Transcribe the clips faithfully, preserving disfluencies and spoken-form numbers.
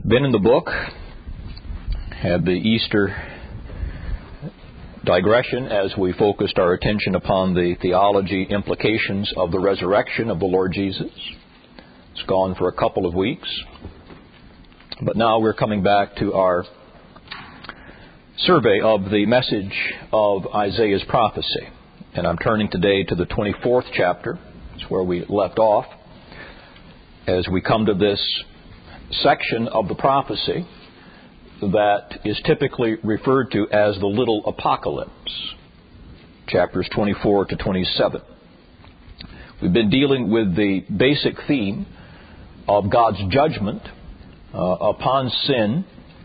Been in the book, had the Easter digression as we focused our attention upon the theology implications of the resurrection of the Lord Jesus. It's gone for a couple of weeks, but now we're coming back to our survey of the message of Isaiah's prophecy. And I'm turning today to the twenty-fourth chapter. It's where we left off. As we come to this section of the prophecy that is typically referred to as the little apocalypse, chapters twenty-four to twenty-seven. We've been dealing with the basic theme of God's judgment uh, upon sin.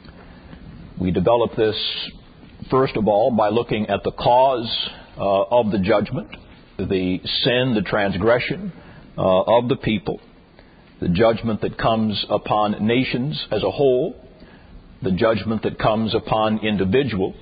We developed this, first of all, by looking at the cause uh, of the judgment, the sin, the transgression uh, of the people, the judgment that comes upon nations as a whole, the judgment that comes upon individuals.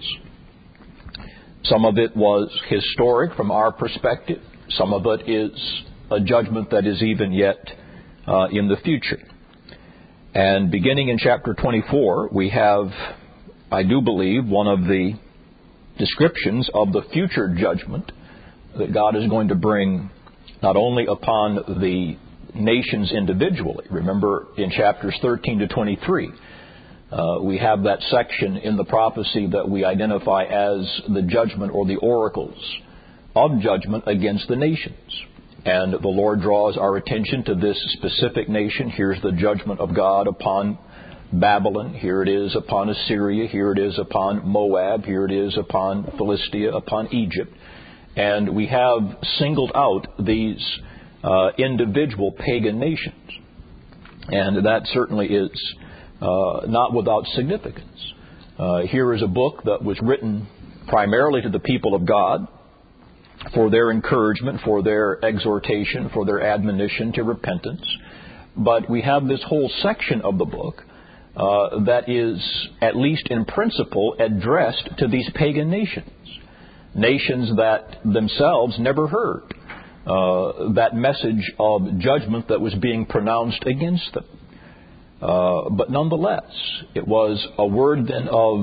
Some of it was historic from our perspective. Some of it is a judgment that is even yet uh, in the future. And beginning in chapter twenty-four, we have, I do believe, one of the descriptions of the future judgment that God is going to bring not only upon the nations individually. Remember in chapters thirteen to twenty-three, uh, we have that section in the prophecy that we identify as the judgment or the oracles of judgment against the nations. And the Lord draws our attention to this specific nation. Here's the judgment of God upon Babylon. Here it is upon Assyria. Here it is upon Moab. Here it is upon Philistia, upon Egypt. And we have singled out these uh, individual pagan nations. And that certainly is uh, not without significance. Uh, here is a book that was written primarily to the people of God for their encouragement, for their exhortation, for their admonition to repentance. But we have this whole section of the book Uh, that is, at least in principle, addressed to these pagan nations. Nations that themselves never heard uh, that message of judgment that was being pronounced against them. Uh, but nonetheless, it was a word then of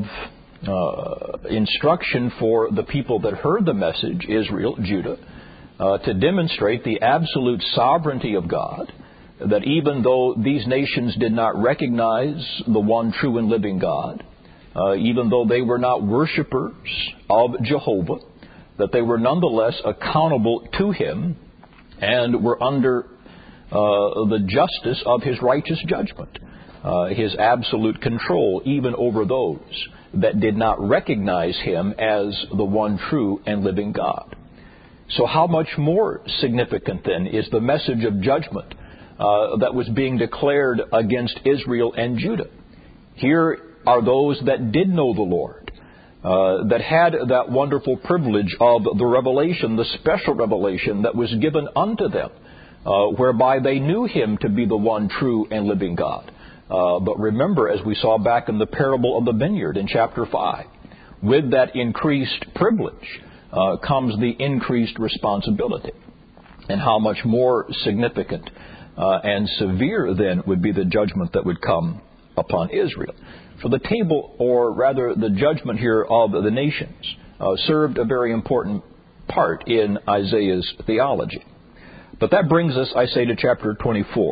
uh, instruction for the people that heard the message, Israel, Judah, uh, to demonstrate the absolute sovereignty of God, that even though these nations did not recognize the one true and living God, uh, even though they were not worshipers of Jehovah, that they were nonetheless accountable to Him and were under uh, the justice of His righteous judgment, uh, His absolute control even over those that did not recognize Him as the one true and living God. So how much more significant then is the message of judgment Uh, that was being declared against Israel and Judah? Here are those that did know the Lord, uh, that had that wonderful privilege of the revelation, the special revelation that was given unto them, uh, whereby they knew Him to be the one true and living God. Uh, but remember, as we saw back in the parable of the vineyard in chapter five, with that increased privilege uh, comes the increased responsibility. And how much more significant Uh, and severe, then, would be the judgment that would come upon Israel. For the table, or rather the judgment here of the nations, uh, served a very important part in Isaiah's theology. But that brings us, I say, to chapter twenty-four.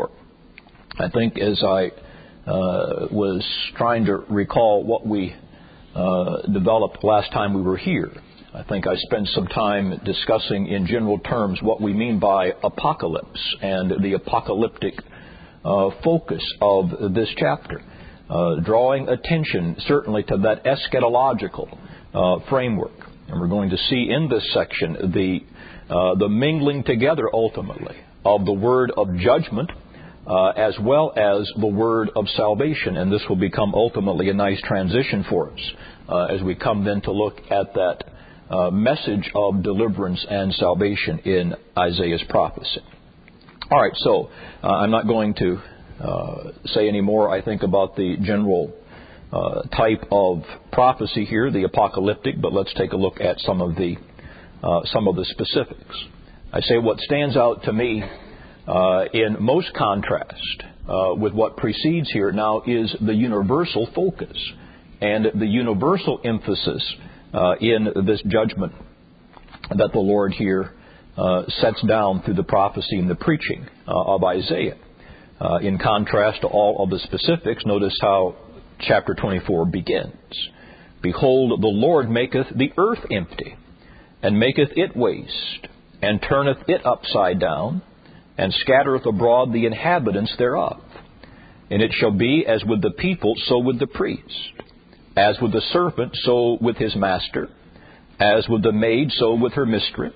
I think as I uh, was trying to recall what we uh, developed last time we were here, I think I spent some time discussing in general terms what we mean by apocalypse and the apocalyptic uh, focus of this chapter, uh, drawing attention certainly to that eschatological uh, framework. And we're going to see in this section the uh, the mingling together ultimately of the word of judgment uh, as well as the word of salvation. And this will become ultimately a nice transition for us uh, as we come then to look at that Uh, message of deliverance and salvation in Isaiah's prophecy. All right, so uh, I'm not going to uh, say any more, I think, about the general uh, type of prophecy here, the apocalyptic, but let's take a look at some of the uh, some of the specifics. I say what stands out to me uh, in most contrast uh, with what precedes here now is the universal focus and the universal emphasis uh, in this judgment that the Lord here uh, sets down through the prophecy and the preaching uh, of Isaiah. Uh, in contrast to all of the specifics, notice how chapter twenty-four begins. Behold, the Lord maketh the earth empty, and maketh it waste, and turneth it upside down, and scattereth abroad the inhabitants thereof. And it shall be as with the people, so with the priest, as with the servant, so with his master, as with the maid, so with her mistress,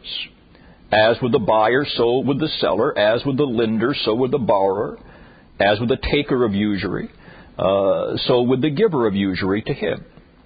as with the buyer, so with the seller, as with the lender, so with the borrower, as with the taker of usury, uh, so with the giver of usury to him.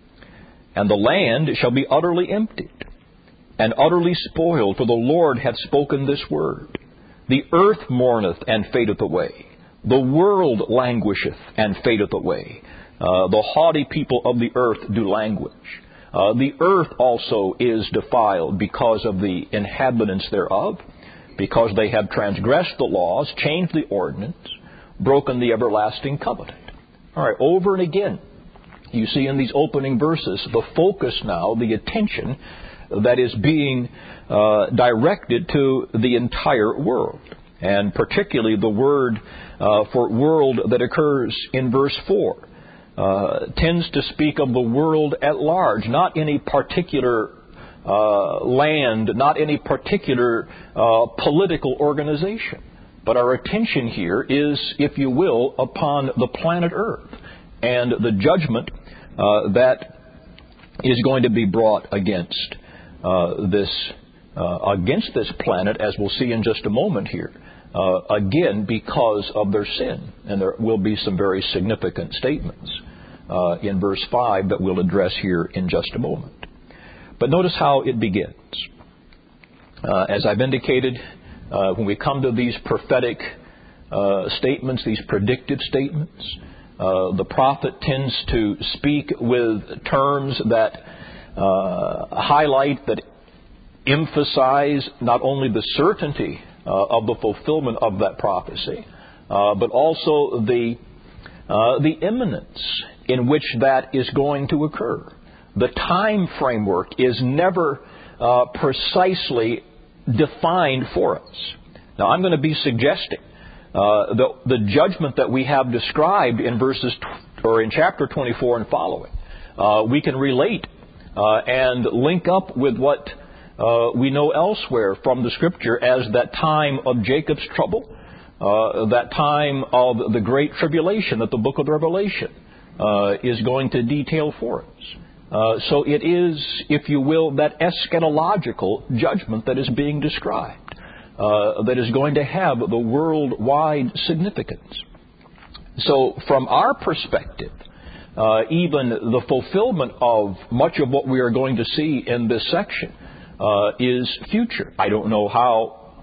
And the land shall be utterly emptied, and utterly spoiled, for the Lord hath spoken this word. The earth mourneth and fadeth away. The world languisheth and fadeth away. Uh, the haughty people of the earth do languish. Uh, the earth also is defiled because of the inhabitants thereof, because they have transgressed the laws, changed the ordinance, broken the everlasting covenant. All right, over and again, you see in these opening verses the focus now, the attention that is being uh, directed to the entire world. And particularly the word uh, for world that occurs in verse four uh, tends to speak of the world at large, not any particular uh, land, not any particular uh, political organization. But our attention here is, if you will, upon the planet Earth and the judgment uh, that is going to be brought against uh, this uh, against this planet, as we'll see in just a moment here. Uh, again, because of their sin. And there will be some very significant statements uh, in verse five that we'll address here in just a moment. But notice how it begins. Uh, as I've indicated, uh, when we come to these prophetic uh, statements, these predictive statements, uh, the prophet tends to speak with terms that uh, highlight, that emphasize not only the certainty Uh, of the fulfillment of that prophecy, uh, but also the uh, the imminence in which that is going to occur. The time framework is never uh, precisely defined for us. Now, I'm going to be suggesting uh, the the judgment that we have described in verses tw- or in chapter twenty-four and following, uh, we can relate uh, and link up with what Uh, we know elsewhere from the Scripture as that time of Jacob's trouble, uh, that time of the great tribulation that the book of Revelation uh, is going to detail for us. Uh, so it is, if you will, that eschatological judgment that is being described, uh, that is going to have the worldwide significance. So from our perspective, uh, even the fulfillment of much of what we are going to see in this section Uh, is future. I don't know how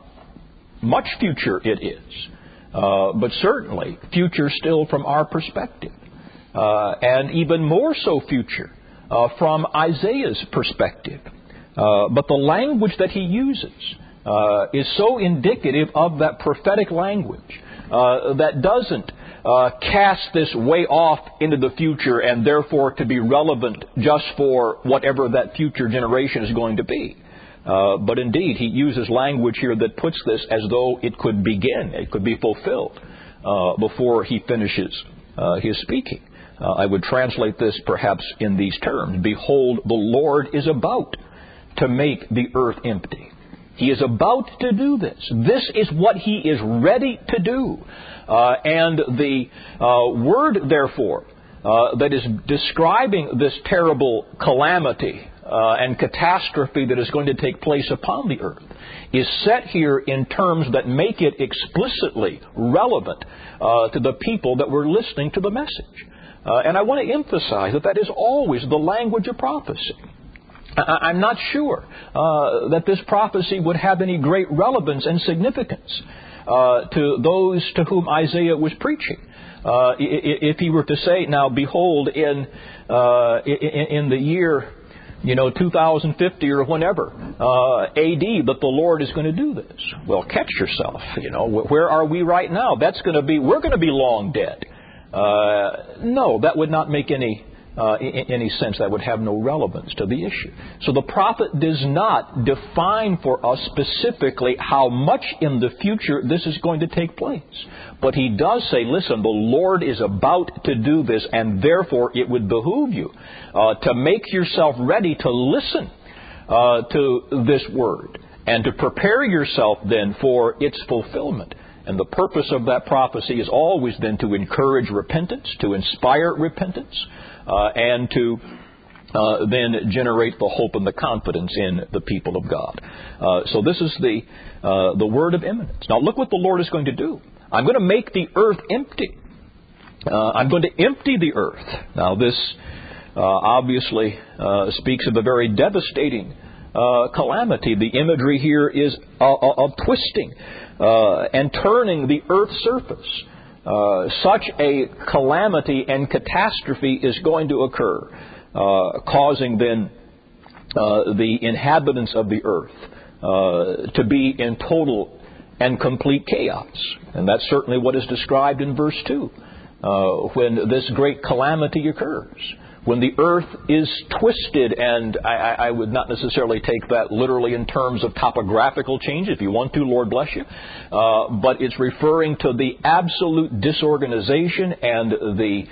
much future it is, uh, but certainly future still from our perspective, uh, and even more so future uh, from Isaiah's perspective. Uh, but the language that he uses uh, is so indicative of that prophetic language uh, that doesn't uh, cast this way off into the future and therefore to be relevant just for whatever that future generation is going to be. Uh, but indeed, he uses language here that puts this as though it could begin, it could be fulfilled uh, before he finishes uh, his speaking. Uh, I would translate this perhaps in these terms. Behold, the Lord is about to make the earth empty. He is about to do this. This is what he is ready to do. Uh, and the uh, word, therefore, uh, that is describing this terrible calamity Uh, and catastrophe that is going to take place upon the earth is set here in terms that make it explicitly relevant uh, to the people that were listening to the message. Uh, and I want to emphasize that that is always the language of prophecy. I- I'm not sure uh, that this prophecy would have any great relevance and significance uh, to those to whom Isaiah was preaching. Uh, if he were to say, now behold, in, uh, in, in the year you know, two thousand fifty or whenever, uh, A D, that the Lord is going to do this. Well, catch yourself. You know, where are we right now? That's going to be, we're going to be long dead. Uh, no, that would not make any uh, any sense. That would have no relevance to the issue. So the prophet does not define for us specifically how much in the future this is going to take place. But he does say, listen, the Lord is about to do this, and therefore it would behoove you uh, to make yourself ready to listen uh, to this word and to prepare yourself then for its fulfillment. And the purpose of that prophecy is always then to encourage repentance, to inspire repentance, uh, and to uh, then generate the hope and the confidence in the people of God. Uh, so this is the uh, the word of imminence. Now look what the Lord is going to do. I'm going to make the earth empty. Uh, I'm going to empty the earth. Now this uh, obviously uh, speaks of a very devastating uh, calamity. The imagery here is uh, of twisting uh, and turning the earth's surface. Uh, such a calamity and catastrophe is going to occur, uh, causing then uh, the inhabitants of the earth uh, to be in total and complete chaos. And that's certainly what is described in verse two, uh, when this great calamity occurs. When the earth is twisted, and I, I would not necessarily take that literally in terms of topographical change. If you want to, Lord bless you. Uh, but it's referring to the absolute disorganization and the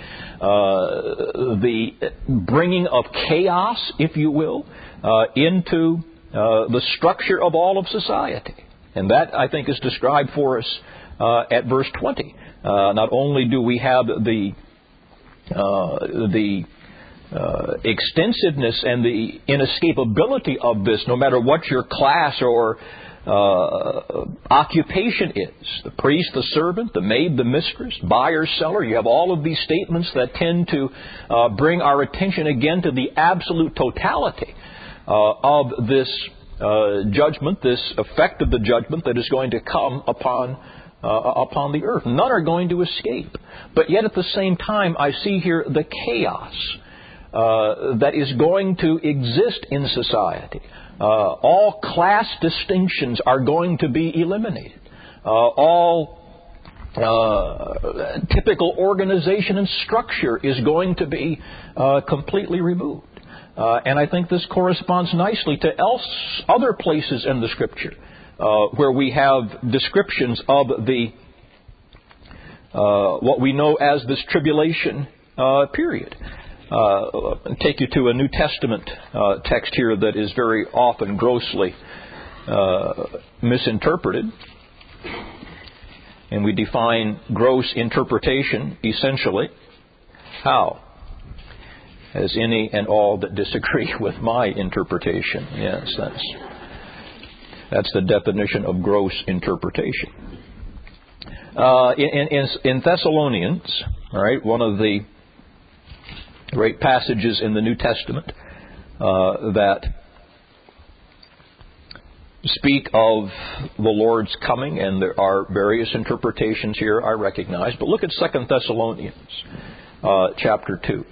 uh, the bringing of chaos, if you will, uh, into uh, the structure of all of society. And that, I think, is described for us uh, at verse twenty. Uh, not only do we have the uh, the uh, extensiveness and the inescapability of this, no matter what your class or uh, occupation is, the priest, the servant, the maid, the mistress, buyer, seller, you have all of these statements that tend to uh, bring our attention again to the absolute totality uh, of this Uh, judgment, this effect of the judgment that is going to come upon uh, upon the earth. None are going to escape. But yet at the same time, I see here the chaos uh, that is going to exist in society. Uh, all class distinctions are going to be eliminated. Uh, all uh, typical organization and structure is going to be uh, completely removed. Uh, and I think this corresponds nicely to else other places in the Scripture uh, where we have descriptions of the uh, what we know as this tribulation uh, period. Uh, I'll take you to a New Testament uh, text here that is very often grossly uh, misinterpreted. And we define gross interpretation essentially. How? As any and all that disagree with my interpretation. Yes, that's that's the definition of gross interpretation. Uh, in, in, in Thessalonians, all right, one of the great passages in the New Testament uh, that speak of the Lord's coming, and there are various interpretations here, I recognize. But look at Second Thessalonians, uh, chapter two.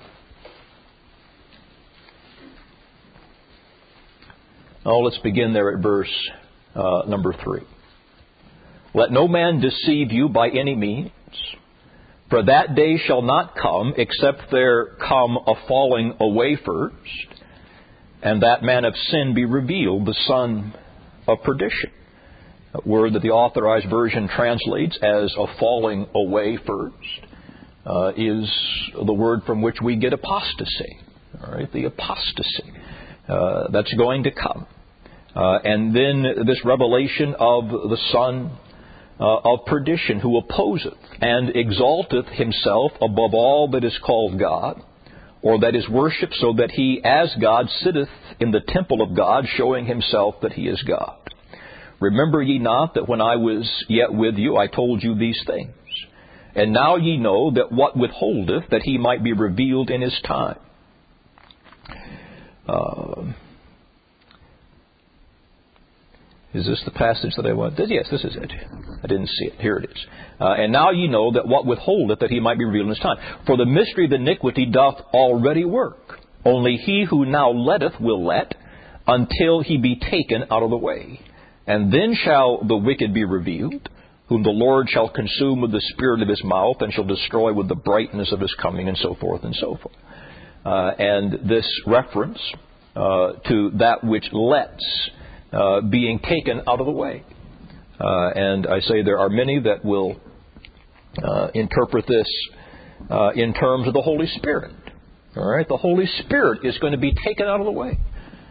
Oh, let's begin there at verse uh, number three. Let no man deceive you by any means, for that day shall not come except there come a falling away first, and that man of sin be revealed, the son of perdition. A word that the Authorized Version translates as a falling away first uh, is the word from which we get apostasy. All right, the apostasy uh, that's going to come. Uh, and then this revelation of the son uh, of perdition, who opposeth and exalteth himself above all that is called God, or that is worshipped, so that he as God sitteth in the temple of God, showing himself that he is God. Remember ye not that when I was yet with you, I told you these things? And now ye know that what withholdeth, that he might be revealed in his time. Uh, Is this the passage that I want? Yes, this is it. I didn't see it. Here it is. Uh, and now ye know that what withholdeth, that he might be revealed in his time. For the mystery of iniquity doth already work. Only he who now letteth will let, until he be taken out of the way. And then shall the wicked be revealed, whom the Lord shall consume with the spirit of his mouth, and shall destroy with the brightness of his coming, and so forth and so forth. Uh, and this reference uh, to that which lets uh, being taken out of the way. Uh, and I say there are many that will uh, interpret this uh, in terms of the Holy Spirit. All right, the Holy Spirit is going to be taken out of the way.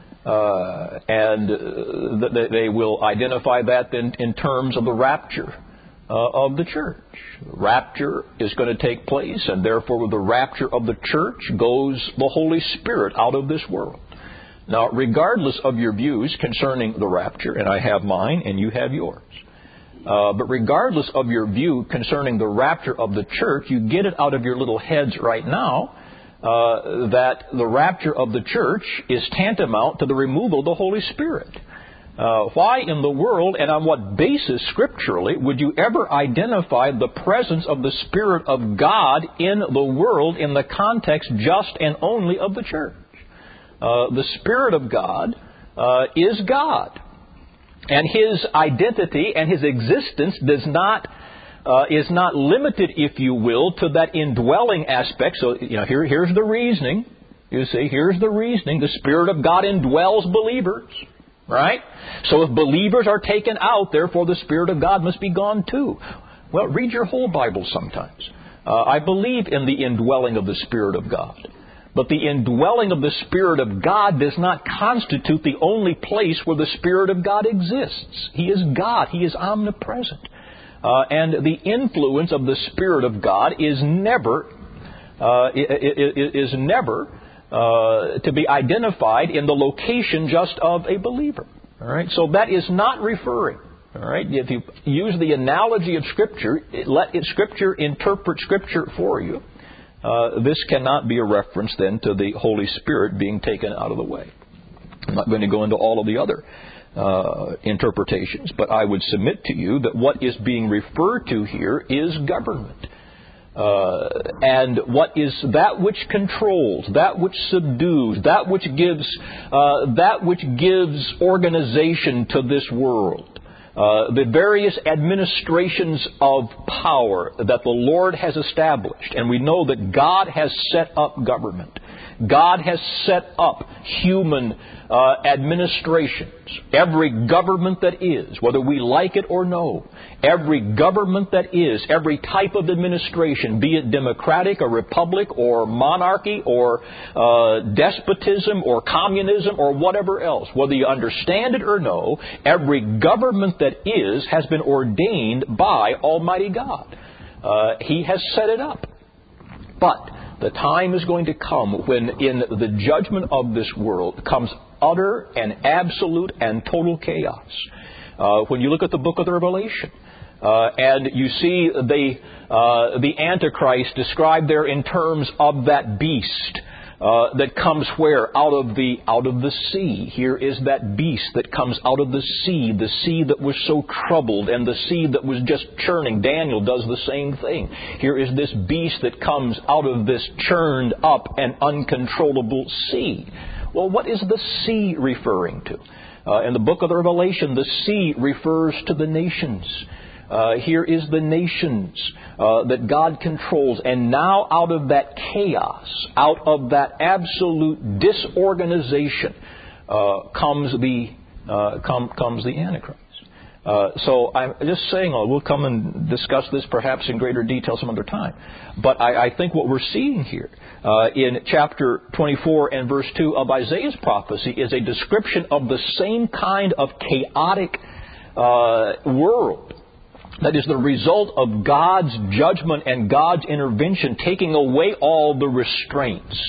Uh, and uh, th- they will identify that in, in terms of the rapture uh, of the church. Rapture is going to take place, and therefore with the rapture of the church goes the Holy Spirit out of this world. Now, regardless of your views concerning the rapture, and I have mine and you have yours, uh, but regardless of your view concerning the rapture of the church, you get it out of your little heads right now uh, that the rapture of the church is tantamount to the removal of the Holy Spirit. Uh, why in the world and on what basis scripturally would you ever identify the presence of the Spirit of God in the world in the context just and only of the church? Uh, the Spirit of God uh, is God. And His identity and His existence does not uh, is not limited, if you will, to that indwelling aspect. So, you know, here, here's the reasoning. You see, here's the reasoning. The Spirit of God indwells believers. Right? So if believers are taken out, therefore the Spirit of God must be gone too. Well, read your whole Bible sometimes. Uh, I believe in the indwelling of the Spirit of God. But the indwelling of the Spirit of God does not constitute the only place where the Spirit of God exists. He is God. He is omnipresent. Uh, and the influence of the Spirit of God is never, uh, is never uh, to be identified in the location just of a believer. All right. So that is not referring. All right. If you use the analogy of Scripture, let Scripture interpret Scripture for you. Uh, this cannot be a reference then to the Holy Spirit being taken out of the way. I'm not going to go into all of the other uh, interpretations, but I would submit to you that what is being referred to here is government. Uh, and what is that which controls, that which subdues, that which gives, uh, that which gives organization to this world. Uh, the various administrations of power that the Lord has established. And we know that God has set up government. God has set up human uh, administrations. Every government that is, whether we like it or no, every government that is, every type of administration, be it democratic or republic or monarchy or uh, despotism or communism or whatever else, whether you understand it or no, every government that is has been ordained by Almighty God. Uh, he has set it up. But the time is going to come when in the judgment of this world comes utter and absolute and total chaos. Uh, when you look at the book of the Revelation, uh, and you see the, uh, the Antichrist described there in terms of that beast uh, that comes where? Out of the, out of the sea. Here is that beast that comes out of the sea, the sea that was so troubled and the sea that was just churning. Daniel does the same thing. Here is this beast that comes out of this churned up and uncontrollable sea. Well, what is the sea referring to? Uh, in the book of the Revelation, the sea refers to the nations. Uh, here is the nations uh, that God controls. And now out of that chaos, out of that absolute disorganization, uh, comes the uh, com- comes the Antichrist. Uh, so I'm just saying, oh, we'll come and discuss this perhaps in greater detail some other time. But I, I think what we're seeing here uh, in chapter twenty-four and verse two of Isaiah's prophecy is a description of the same kind of chaotic uh, world that is the result of God's judgment and God's intervention, taking away all the restraints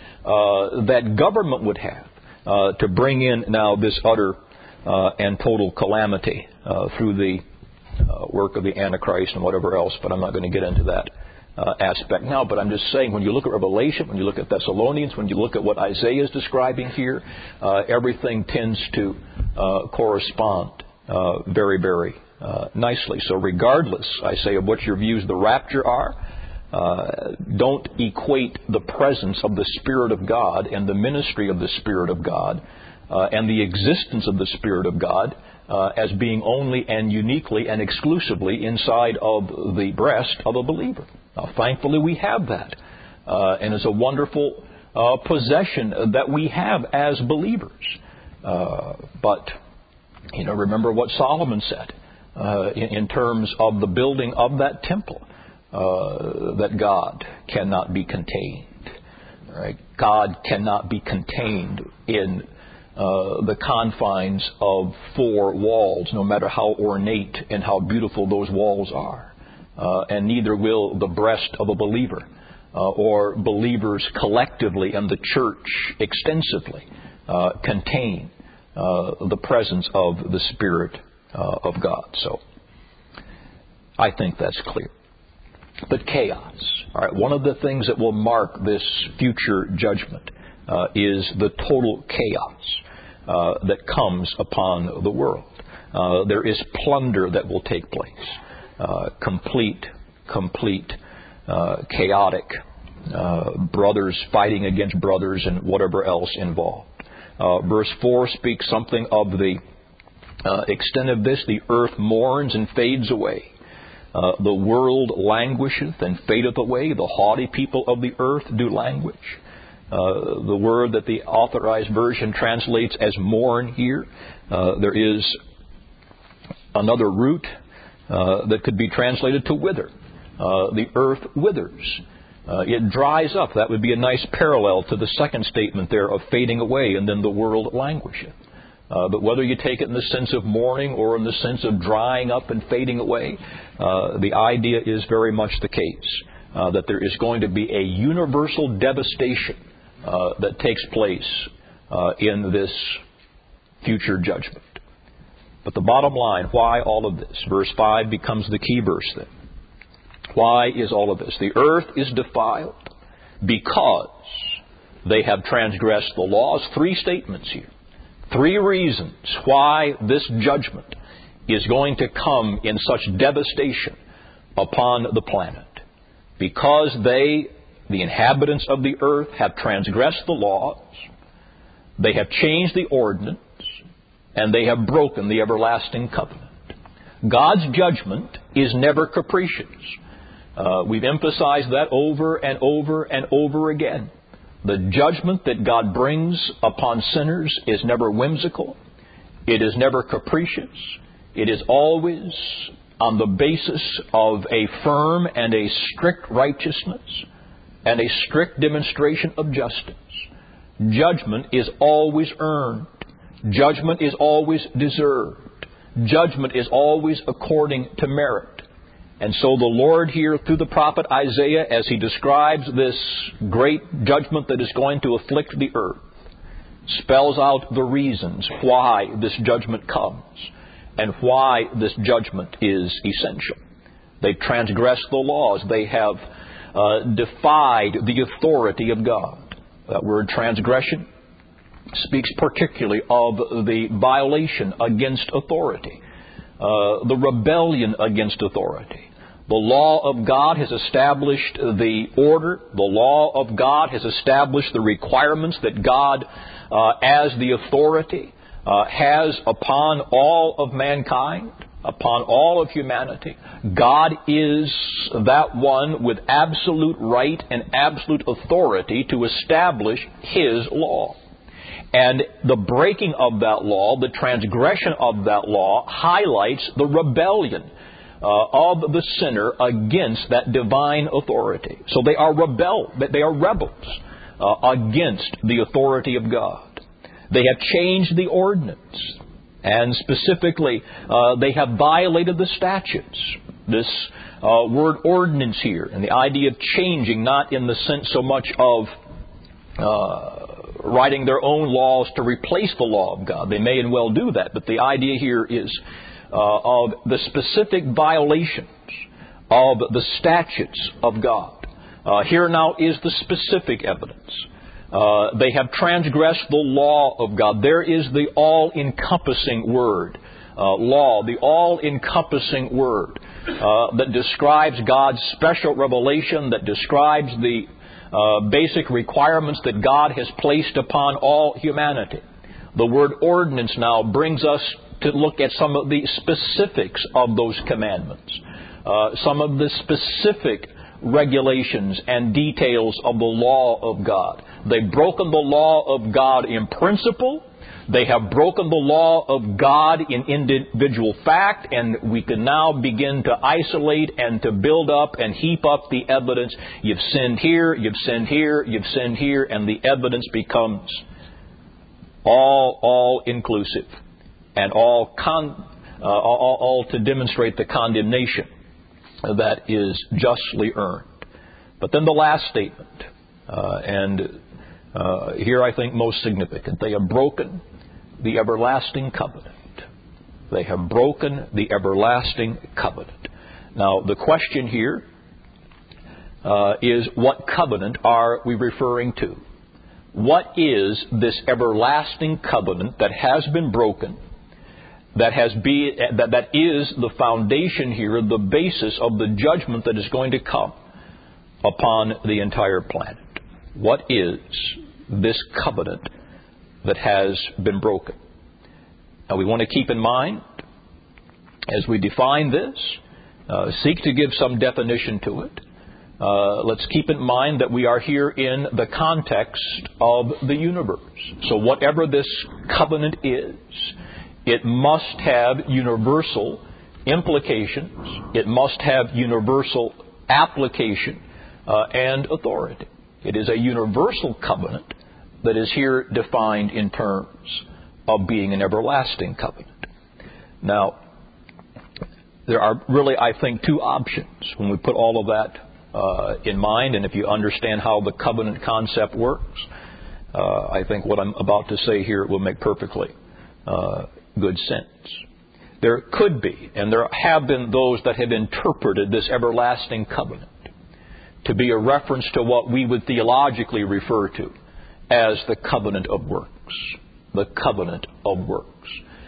uh, that government would have uh, to bring in now this utter uh, and total calamity uh, through the uh, work of the Antichrist and whatever else. But I'm not going to get into that uh, aspect now. But I'm just saying, when you look at Revelation, when you look at Thessalonians, when you look at what Isaiah is describing here, uh, everything tends to uh, correspond uh, very, very Uh, nicely. So regardless, I say, of what your views of the rapture are, Uh, don't equate the presence of the Spirit of God and the ministry of the Spirit of God uh, and the existence of the Spirit of God uh, as being only and uniquely and exclusively inside of the breast of a believer. Now, thankfully, we have that. Uh, and it's a wonderful uh, possession that we have as believers. Uh, but, you know, remember what Solomon said uh, in, in terms of the building of that temple. Uh, that God cannot be contained. Right? God cannot be contained in uh, the confines of four walls, no matter how ornate and how beautiful those walls are. Uh, and neither will the breast of a believer uh, or believers collectively and the church extensively uh, contain uh, the presence of the Spirit uh, of God. So I think that's clear. But chaos. All right, one of the things that will mark this future judgment uh, is the total chaos uh, that comes upon the world. Uh, there is plunder that will take place. Uh, complete, complete, uh, chaotic uh, brothers fighting against brothers and whatever else involved. Uh, verse four speaks something of the uh, extent of this. The earth mourns and fades away. Uh, the world languisheth and fadeth away. The haughty people of the earth do languish. Uh, the word that the Authorized Version translates as mourn here, uh, there is another root uh, that could be translated to wither. Uh, the earth withers. Uh, it dries up. That would be a nice parallel to the second statement there of fading away, and then the world languisheth. Uh, but whether you take it in the sense of mourning or in the sense of drying up and fading away, uh, the idea is very much the case, uh, that there is going to be a universal devastation uh, that takes place uh, in this future judgment. But the bottom line, why all of this? Verse five becomes the key verse then. Why is all of this? The earth is defiled because they have transgressed the laws. Three statements here. Three reasons why this judgment is going to come in such devastation upon the planet. Because they, the inhabitants of the earth, have transgressed the laws, they have changed the ordinance, and they have broken the everlasting covenant. God's judgment is never capricious. Uh, we've emphasized that over and over and over again. The judgment that God brings upon sinners is never whimsical. It is never capricious. It is always on the basis of a firm and a strict righteousness and a strict demonstration of justice. Judgment is always earned. Judgment is always deserved. Judgment is always according to merit. And so the Lord here, through the prophet Isaiah, as he describes this great judgment that is going to afflict the earth, spells out the reasons why this judgment comes and why this judgment is essential. They've transgressed the laws. They have uh, defied the authority of God. That word transgression speaks particularly of the violation against authority, uh, the rebellion against authority. The law of God has established the order. The law of God has established the requirements that God, uh, as the authority, uh, has upon all of mankind, upon all of humanity. God is that one with absolute right and absolute authority to establish His law. And the breaking of that law, the transgression of that law, highlights the rebellion Uh, of the sinner against that divine authority. So they are rebel, they are rebels uh, against the authority of God. They have changed the ordinance, and specifically, uh, they have violated the statutes. This uh, word ordinance here, and the idea of changing, not in the sense so much of uh, writing their own laws to replace the law of God. They may and well do that, but the idea here is Uh, of the specific violations of the statutes of God. Uh, here now is the specific evidence. Uh, they have transgressed the law of God. There is the all-encompassing word, uh, law, the all-encompassing word. uh, that describes God's special revelation, that describes the uh, basic requirements that God has placed upon all humanity. The word ordinance now brings us to look at some of the specifics of those commandments, uh, some of the specific regulations and details of the law of God. They've broken the law of God in principle. They have broken the law of God in individual fact, and we can now begin to isolate and to build up and heap up the evidence. You've sinned here, you've sinned here, you've sinned here, and the evidence becomes all, all inclusive and all, con, uh, all, all to demonstrate the condemnation that is justly earned. But then the last statement, uh, and uh, here I think most significant, they have broken the everlasting covenant. They have broken the everlasting covenant. Now, the question here uh, is, what covenant are we referring to? What is this everlasting covenant that has been broken, that has be, that, that is the foundation here, the basis of the judgment that is going to come upon the entire planet? What is this covenant that has been broken? Now, we want to keep in mind, as we define this, uh, seek to give some definition to it. Uh, let's keep in mind that we are here in the context of the universe. So whatever this covenant is, it must have universal implications. It must have universal application uh, and authority. It is a universal covenant that is here defined in terms of being an everlasting covenant. Now, there are really, I think, two options when we put all of that uh, in mind, and if you understand how the covenant concept works, uh, I think what I'm about to say here will make perfectly uh, good sense. There could be, and there have been those that have interpreted this everlasting covenant to be a reference to what we would theologically refer to as the covenant of works. The covenant of works.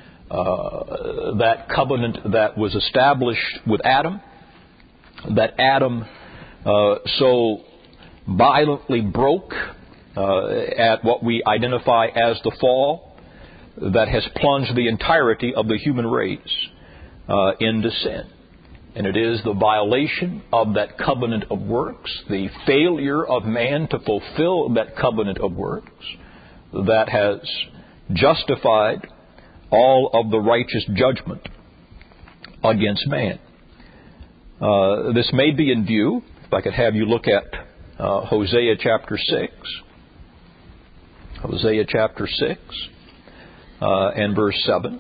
Uh, that covenant that was established with Adam, that Adam uh, so violently broke uh, at what we identify as the fall, that has plunged the entirety of the human race uh, into sin. And it is the violation of that covenant of works, the failure of man to fulfill that covenant of works, that has justified all of the righteous judgment against man. Uh, this may be in view, if I could have you look at uh, Hosea chapter six. Hosea chapter six uh, and verse seven.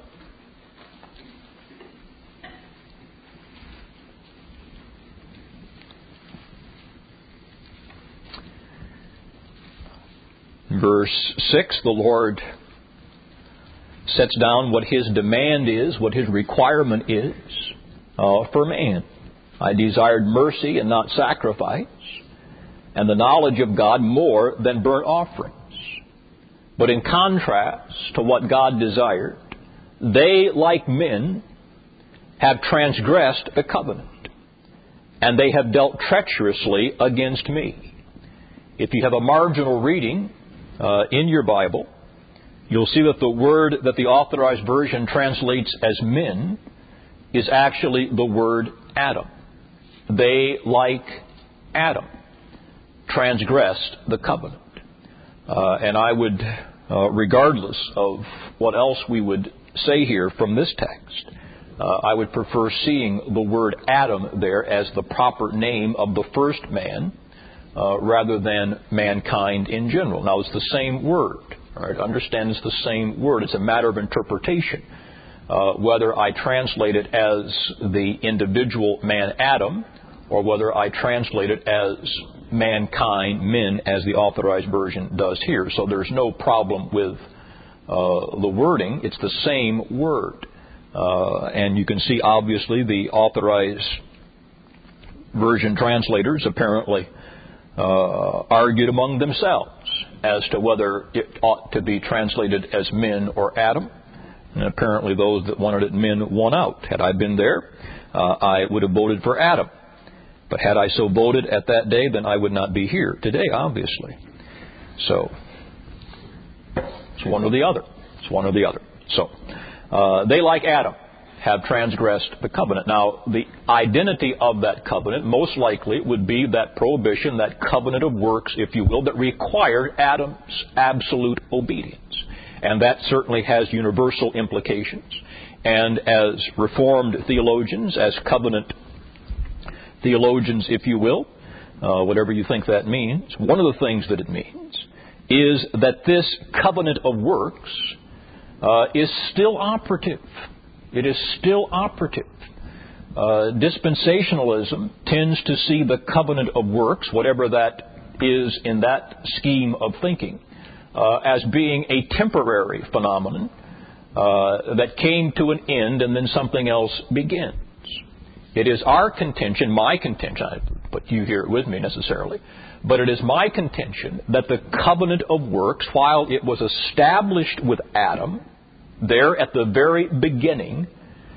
Verse six, the Lord sets down what His demand is, what His requirement is uh, for man. I desired mercy and not sacrifice, and the knowledge of God more than burnt offerings. But in contrast to what God desired, they, like men, have transgressed the covenant, and they have dealt treacherously against me. If you have a marginal reading uh, in your Bible, you'll see that the word that the Authorized Version translates as men is actually the word Adam. They, like Adam, transgressed the covenant. Uh, and I would, uh, regardless of what else we would say here from this text, uh, I would prefer seeing the word Adam there as the proper name of the first man uh, rather than mankind in general. Now, it's the same word. All right, understand it's the same word. It's a matter of interpretation. Uh, whether I translate it as the individual man Adam, or whether I translate it as mankind, men, as the Authorized Version does here. So there's no problem with uh, the wording. It's the same word. Uh, and you can see, obviously, the Authorized Version translators apparently uh, argued among themselves as to whether it ought to be translated as men or Adam. And apparently those that wanted it men won out. Had I been there, uh, I would have voted for Adam. But had I so voted at that day, then I would not be here today, obviously. So, it's one or the other. It's one or the other. So, uh, they, like Adam, have transgressed the covenant. Now, the identity of that covenant most likely would be that prohibition, that covenant of works, if you will, that required Adam's absolute obedience. And that certainly has universal implications. And as Reformed theologians, as covenant theologians, if you will, uh, whatever you think that means, one of the things that it means is that this covenant of works uh, is still operative. It is still operative. Uh, dispensationalism tends to see the covenant of works, whatever that is in that scheme of thinking, uh, as being a temporary phenomenon uh, that came to an end and then something else begins. It is our contention, my contention, but you hear it with me necessarily, but it is my contention that the covenant of works, while it was established with Adam, there at the very beginning,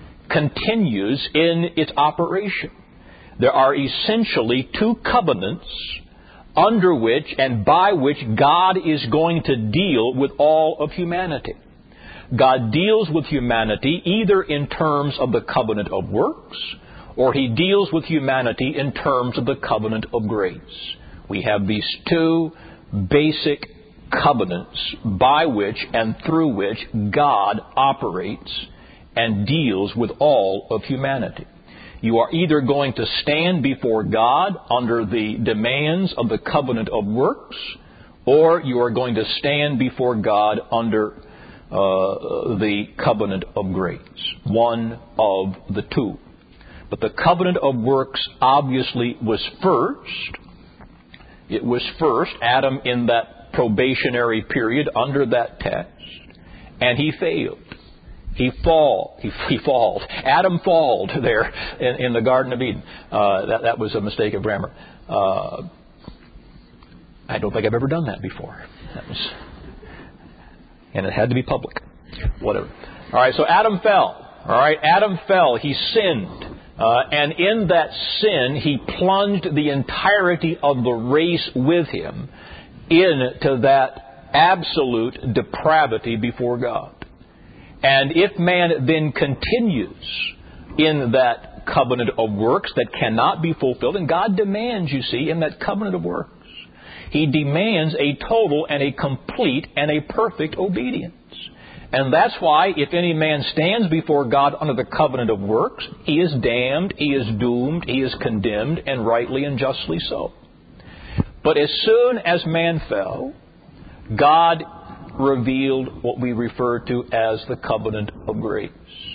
continues in its operation. There are essentially two covenants under which and by which God is going to deal with all of humanity. God deals with humanity either in terms of the covenant of works, or He deals with humanity in terms of the covenant of grace. We have these two basic covenants by which and through which God operates and deals with all of humanity. You are either going to stand before God under the demands of the covenant of works, or you are going to stand before God under uh, the covenant of grace. One of the two. But the covenant of works obviously was first. It was first, Adam in that probationary period under that test, and he failed. He fall. He, he falled. Adam falled there in, in the Garden of Eden. Uh, that, that was a mistake of grammar. Uh, I don't think I've ever done that before. That was, and it had to be public. Whatever. All right. So Adam fell. All right. Adam fell. He sinned. Uh, and in that sin, he plunged the entirety of the race with him into that absolute depravity before God. And if man then continues in that covenant of works that cannot be fulfilled, and God demands, you see, in that covenant of works, He demands a total and a complete and a perfect obedience. And that's why if any man stands before God under the covenant of works, he is damned, he is doomed, he is condemned, and rightly and justly so. But as soon as man fell, God revealed what we refer to as the covenant of grace.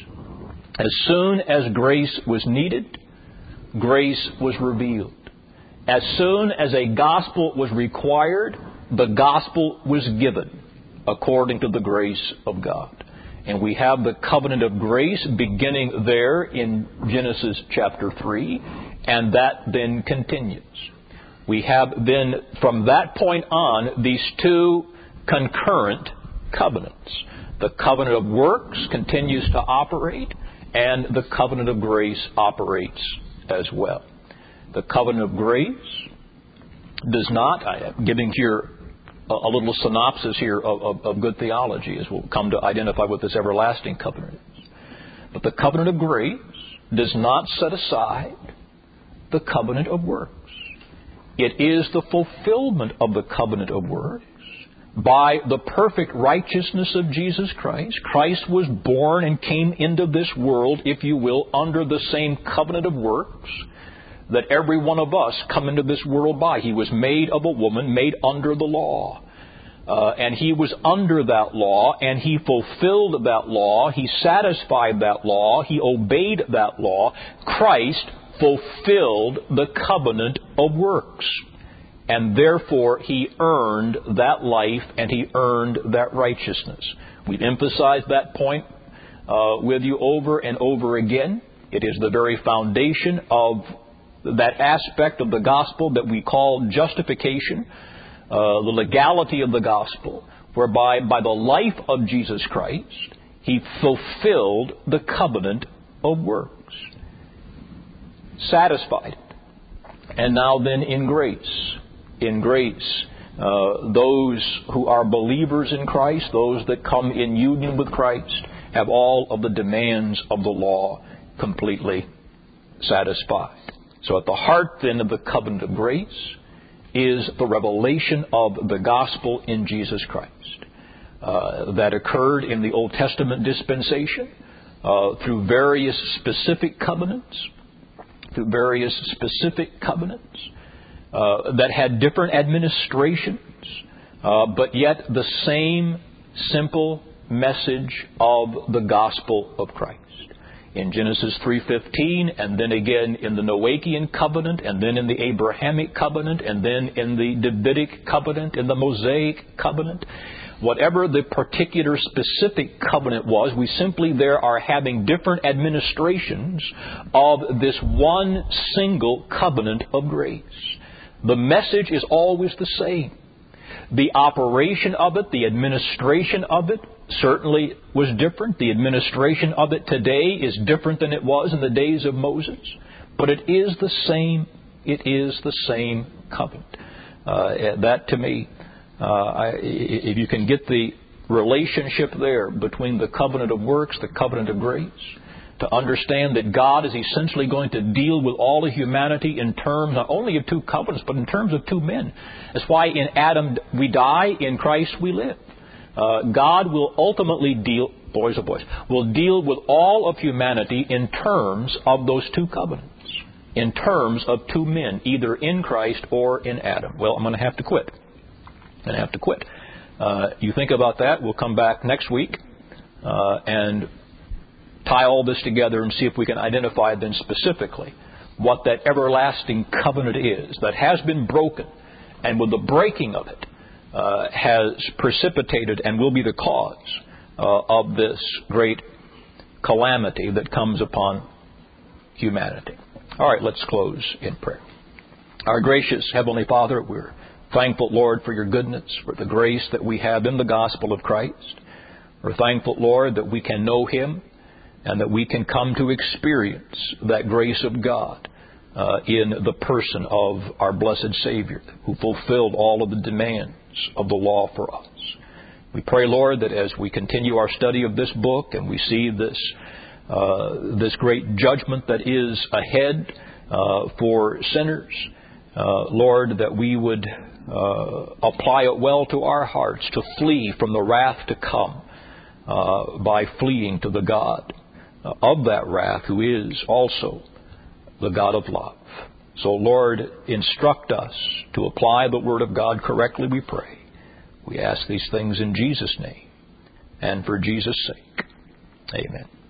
As soon as grace was needed, grace was revealed. As soon as a gospel was required, the gospel was given according to the grace of God. And we have the covenant of grace beginning there in Genesis chapter three, and that then continues. We have then, from that point on, these two concurrent covenants. The covenant of works continues to operate, and the covenant of grace operates as well. The covenant of grace does not, I'm giving here a, a little synopsis here of, of, of good theology as we'll come to identify what this everlasting covenant is. But the covenant of grace does not set aside the covenant of works. It is the fulfillment of the covenant of works by the perfect righteousness of Jesus Christ. Christ was born and came into this world, if you will, under the same covenant of works that every one of us come into this world by. He was made of a woman, made under the law. Uh, and He was under that law, and He fulfilled that law. He satisfied that law. He obeyed that law. Christ fulfilled the covenant of works. And therefore, He earned that life and He earned that righteousness. We've emphasized that point uh, with you over and over again. It is the very foundation of that aspect of the gospel that we call justification, uh, the legality of the gospel, whereby by the life of Jesus Christ, He fulfilled the covenant of works. Satisfied. And now then in grace. In grace, uh, those who are believers in Christ, those that come in union with Christ, have all of the demands of the law completely satisfied. So at the heart then of the covenant of grace is the revelation of the gospel in Jesus Christ. Uh, that occurred in the Old Testament dispensation uh, through various specific covenants, through various specific covenants uh, that had different administrations, uh, but yet the same simple message of the gospel of Christ. In Genesis three fifteen, and then again in the Noachian covenant, and then in the Abrahamic covenant, and then in the Davidic covenant, in the Mosaic covenant. Whatever the particular specific covenant was, we simply there are having different administrations of this one single covenant of grace. The message is always the same. The operation of it, the administration of it, certainly was different. The administration of it today is different than it was in the days of Moses. But it is the same, it is the same covenant. Uh, that to me, uh, I, if you can get the relationship there between the covenant of works, the covenant of grace, to understand that God is essentially going to deal with all of humanity in terms not only of two covenants, but in terms of two men. That's why in Adam we die, in Christ we live. Uh, God will ultimately deal, boys or boys, will deal with all of humanity in terms of those two covenants, in terms of two men, either in Christ or in Adam. Well, I'm going to have to quit. I'm going to have to quit. Uh, you think about that. We'll come back next week uh, and tie all this together and see if we can identify then specifically what that everlasting covenant is that has been broken, and with the breaking of it uh, has precipitated and will be the cause uh, of this great calamity that comes upon humanity. All right, let's close in prayer. Our gracious Heavenly Father, we're thankful, Lord, for your goodness, for the grace that we have in the gospel of Christ. We're thankful, Lord, that we can know Him, and that we can come to experience that grace of God uh, in the person of our blessed Savior, who fulfilled all of the demands of the law for us. We pray, Lord, that as we continue our study of this book and we see this uh, this great judgment that is ahead uh, for sinners, uh, Lord, that we would uh, apply it well to our hearts to flee from the wrath to come uh, by fleeing to the God of that wrath, who is also the God of love. So, Lord, instruct us to apply the Word of God correctly, we pray. We ask these things in Jesus' name and for Jesus' sake. Amen.